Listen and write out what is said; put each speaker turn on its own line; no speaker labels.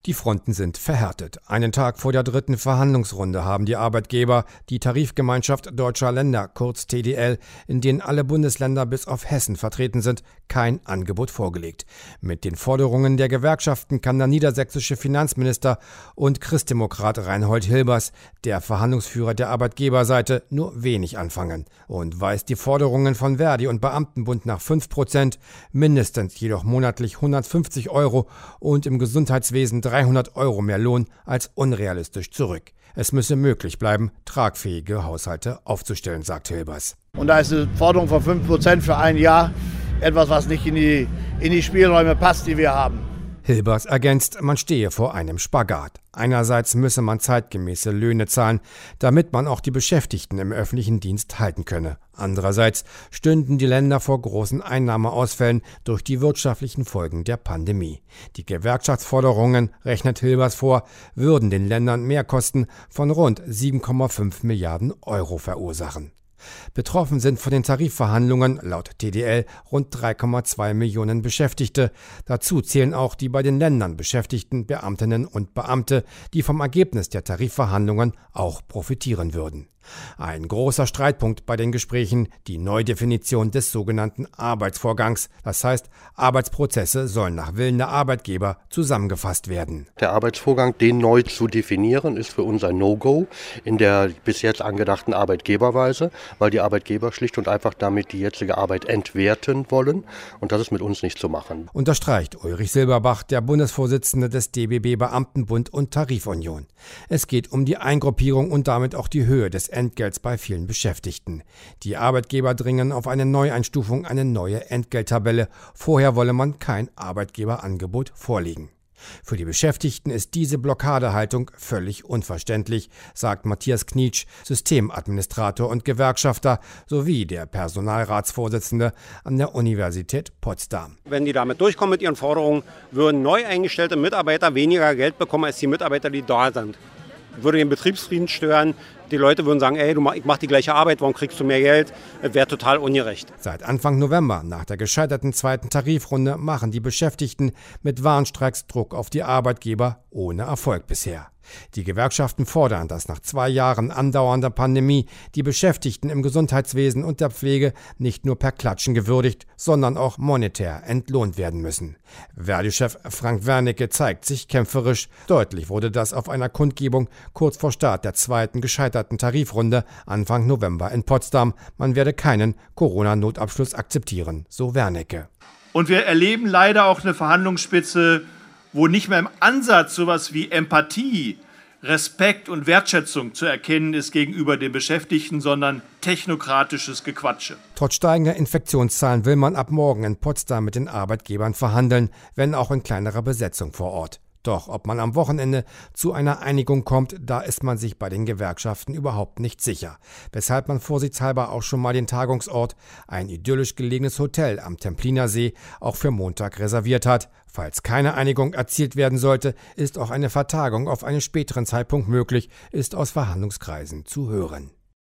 Die Fronten sind verhärtet. Einen Tag vor der dritten Verhandlungsrunde haben die Arbeitgeber die Tarifgemeinschaft Deutscher Länder, kurz TDL, in denen alle Bundesländer bis auf Hessen vertreten sind, kein Angebot vorgelegt. Mit den Forderungen der Gewerkschaften kann der niedersächsische Finanzminister und Christdemokrat Reinhold Hilbers, der Verhandlungsführer der Arbeitgeberseite, nur wenig anfangen und weist die Forderungen von Verdi und Beamtenbund nach 5%, mindestens jedoch monatlich 150 € und im Gesundheitswesen 300 € mehr Lohn als unrealistisch zurück. Es müsse möglich bleiben, tragfähige Haushalte aufzustellen, sagt Hilbers.
Und da ist eine Forderung von 5% für ein Jahr etwas, was nicht in die Spielräume passt, die wir haben.
Hilbers ergänzt, man stehe vor einem Spagat. Einerseits müsse man zeitgemäße Löhne zahlen, damit man auch die Beschäftigten im öffentlichen Dienst halten könne. Andererseits stünden die Länder vor großen Einnahmeausfällen durch die wirtschaftlichen Folgen der Pandemie. Die Gewerkschaftsforderungen, rechnet Hilbers vor, würden den Ländern Mehrkosten von rund 7,5 Milliarden € verursachen. Betroffen sind von den Tarifverhandlungen laut TDL rund 3,2 Millionen Beschäftigte. Dazu zählen auch die bei den Ländern beschäftigten Beamtinnen und Beamte, die vom Ergebnis der Tarifverhandlungen auch profitieren würden. Ein großer Streitpunkt bei den Gesprächen, die Neudefinition des sogenannten Arbeitsvorgangs. Das heißt, Arbeitsprozesse sollen nach Willen der Arbeitgeber zusammengefasst werden.
Der Arbeitsvorgang, den neu zu definieren, ist für uns ein No-Go in der bis jetzt angedachten Arbeitgeberweise, weil die Arbeitgeber schlicht und einfach damit die jetzige Arbeit entwerten wollen. Und das ist mit uns nicht zu machen.
Unterstreicht Ulrich Silberbach, der Bundesvorsitzende des DBB Beamtenbund und Tarifunion. Es geht um die Eingruppierung und damit auch die Höhe des Entgelts bei vielen Beschäftigten. Die Arbeitgeber dringen auf eine Neueinstufung, eine neue Entgelttabelle. Vorher wolle man kein Arbeitgeberangebot vorlegen. Für die Beschäftigten ist diese Blockadehaltung völlig unverständlich, sagt Matthias Knietsch, Systemadministrator und Gewerkschafter sowie der Personalratsvorsitzende an der Universität Potsdam.
Wenn die damit durchkommen mit ihren Forderungen, würden neu eingestellte Mitarbeiter weniger Geld bekommen als die Mitarbeiter, die da sind. Würde den Betriebsfrieden stören. Die Leute würden sagen, ich mache die gleiche Arbeit, warum kriegst du mehr Geld? Wäre total ungerecht.
Seit Anfang November, nach der gescheiterten zweiten Tarifrunde, machen die Beschäftigten mit Warnstreiks Druck auf die Arbeitgeber, ohne Erfolg bisher. Die Gewerkschaften fordern, dass nach 2 Jahren andauernder Pandemie die Beschäftigten im Gesundheitswesen und der Pflege nicht nur per Klatschen gewürdigt, sondern auch monetär entlohnt werden müssen. Verdi-Chef Frank Wernicke zeigt sich kämpferisch. Deutlich wurde das auf einer Kundgebung kurz vor Start der zweiten gescheiterten Tarifrunde Anfang November in Potsdam. Man werde keinen Corona-Notabschluss akzeptieren, so Wernicke.
Und wir erleben leider auch eine Verhandlungsspitze, wo nicht mehr im Ansatz sowas wie Empathie, Respekt und Wertschätzung zu erkennen ist gegenüber den Beschäftigten, sondern technokratisches Gequatsche.
Trotz steigender Infektionszahlen will man ab morgen in Potsdam mit den Arbeitgebern verhandeln, wenn auch in kleinerer Besetzung vor Ort. Doch ob man am Wochenende zu einer Einigung kommt, da ist man sich bei den Gewerkschaften überhaupt nicht sicher. Weshalb man vorsichtshalber auch schon mal den Tagungsort, ein idyllisch gelegenes Hotel am Templiner See, auch für Montag reserviert hat. Falls keine Einigung erzielt werden sollte, ist auch eine Vertagung auf einen späteren Zeitpunkt möglich, ist aus Verhandlungskreisen zu hören.